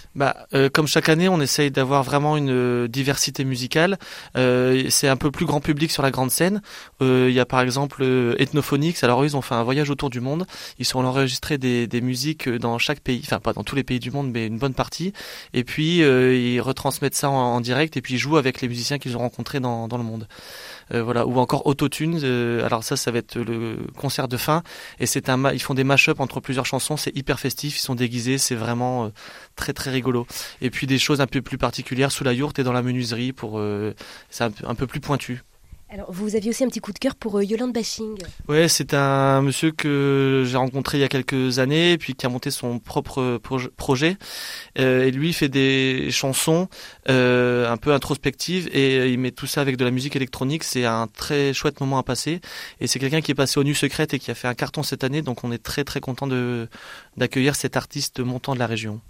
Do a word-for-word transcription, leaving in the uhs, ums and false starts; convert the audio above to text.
Bah, euh, comme chaque année, on essaye d'avoir vraiment une euh, diversité musicale. Euh, c'est un peu plus grand public sur la grande scène. Euh, Il y a par exemple euh, Ethnophonics. Alors eux, ils ont fait un voyage autour du monde. Ils sont allés enregistrer des, des musiques dans chaque pays, enfin pas dans tous les pays du monde, mais une bonne partie. Et puis euh, ils retransmettent ça en, en direct et puis ils jouent avec les musiciens qu'ils ont rencontrés dans, dans le monde. Euh, voilà. Ou encore Autotune. Euh, alors ça, ça va être le concert de fin. Et c'est un, ma- ils font des mash-up entre plusieurs chansons. C'est hyper festif. Ils sont déguisés. C'est vraiment euh, très très rigolo. Et puis des choses un peu plus particulières sous la yourte et dans la menuiserie pour euh, c'est un, peu- un peu plus pointu. Alors, vous aviez aussi un petit coup de cœur pour euh, Yolande Bashing. Ouais, c'est un monsieur que j'ai rencontré il y a quelques années, puis qui a monté son propre proj- projet. Euh, et lui, il fait des chansons euh, un peu introspectives et il met tout ça avec de la musique électronique. C'est un très chouette moment à passer. Et c'est quelqu'un qui est passé aux Nuits Secrètes et qui a fait un carton cette année. Donc on est très très content de d'accueillir cet artiste montant de la région.